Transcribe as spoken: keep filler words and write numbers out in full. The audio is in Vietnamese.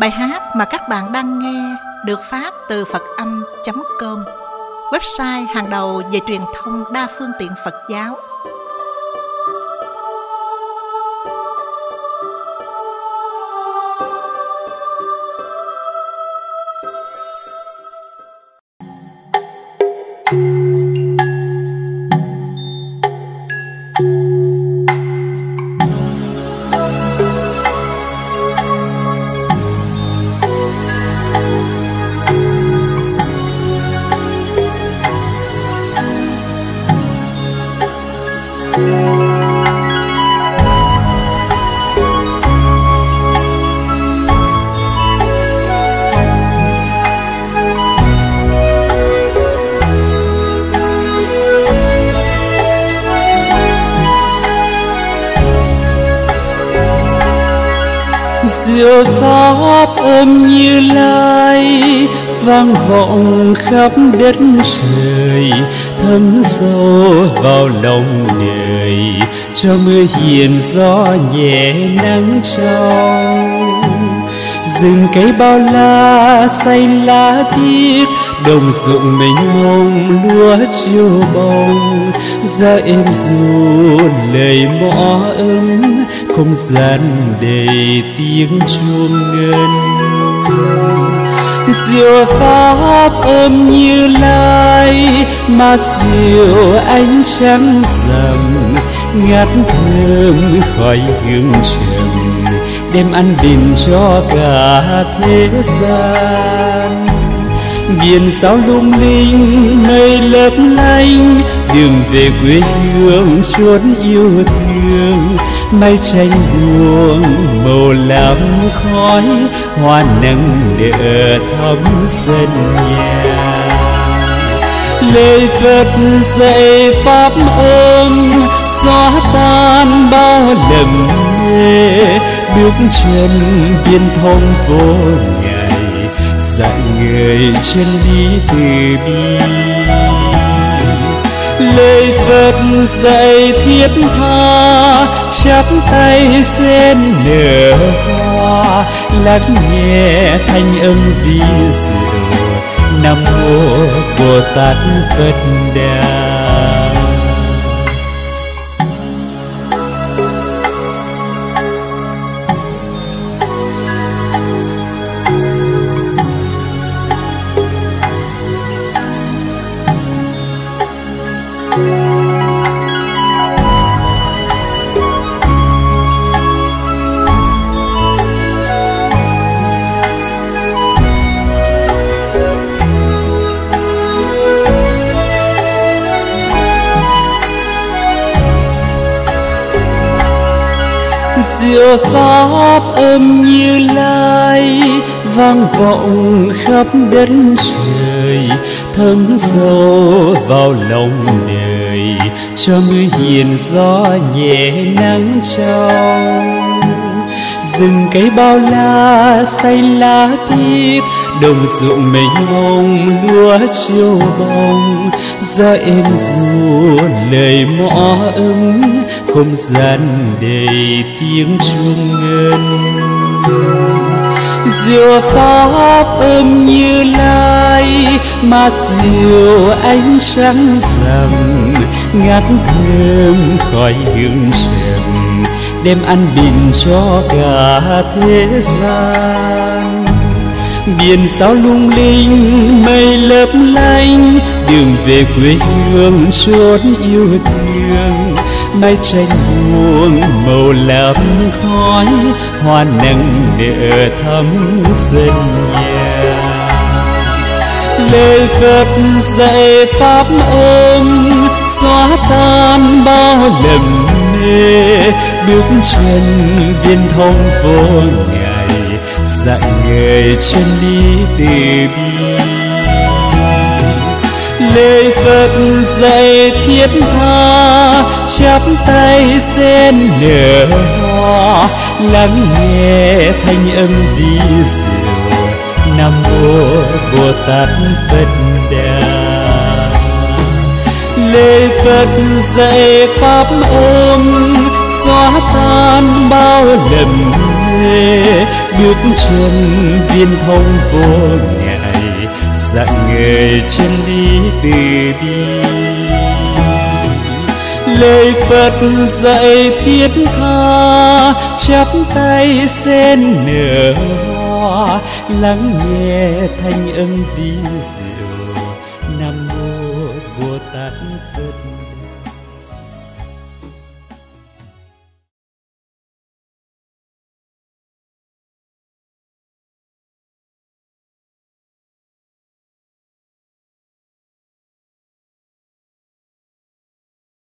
Bài hát mà các bạn đang nghe được phát từ phật âm chấm com, website hàng đầu về truyền thông đa phương tiện Phật giáo. Diệu pháp âm Như Lai vang vọng khắp đất trời, thấm sâu vào lòng đời, cho mưa hiền gió nhẹ nắng trong. Rừng cây bao la xanh lá biếc, đồng ruộng mênh mông lúa chiều bông, ra êm ru lời mõ ấm, không gian đầy tiếng chuông ngân. Diệu pháp âm Như Lai mà diệu ánh trắng rằm, ngát thơm khói hương trầm, đem an bình cho cả thế gian. Biển sao lung linh mây lấp lánh, đường về quê hương chốn yêu thương. Mây tranh buông màu lam khói, hoa nắng đỡ thắm sân nhà. Lời Phật dạy pháp âm xóa tan bao lầm mê, bước chân viên thông vô ngày, dạy người chân lý từ bi. Lời Phật dạy thiết tha, chắp tay sen nở hoa, lắng nghe thanh âm vi diệu Nam Mô Bồ Tát Phật Đà. Diệu pháp âm Như Lai vang vọng khắp đất trời, thấm sâu vào lòng đời, cho mưa hiền gió nhẹ nắng trong. Rừng cây bao la xanh lá biếc, đồng ruộng mênh mông lúa chiều bông, gió êm ru lời mõ ấm, không gian đầy tiếng chuông ngân. Diệu pháp âm Như Lai mà diệu ánh trắng rằm, ngát thơm khói hương trầm, đem an bình cho cả thế gian. Biển sao lung linh mây lấp lánh, đường về quê hương chốn yêu thương. Mái tranh buông màu lam khói, hoa nắng nở thắm sân nhà. Lời Phật dạy pháp âm xóa tan bao lầm mê, bước chân viên thông vô ngày, dạy người chân lý từ bi. Lời Phật dạy thiết tha, chắp tay sen nở hoa, lắng nghe thanh âm vi diệu Nam Mô Bồ Tát Phật Đà. Lời Phật dạy pháp âm xóa tan bao lầm mê, bước chân viên thông vô ngại, dặn người chân lý từ bi. Lời Phật dạy thiết tha, chắp tay sen nở hoa, lắng nghe thanh âm vi diệu nằm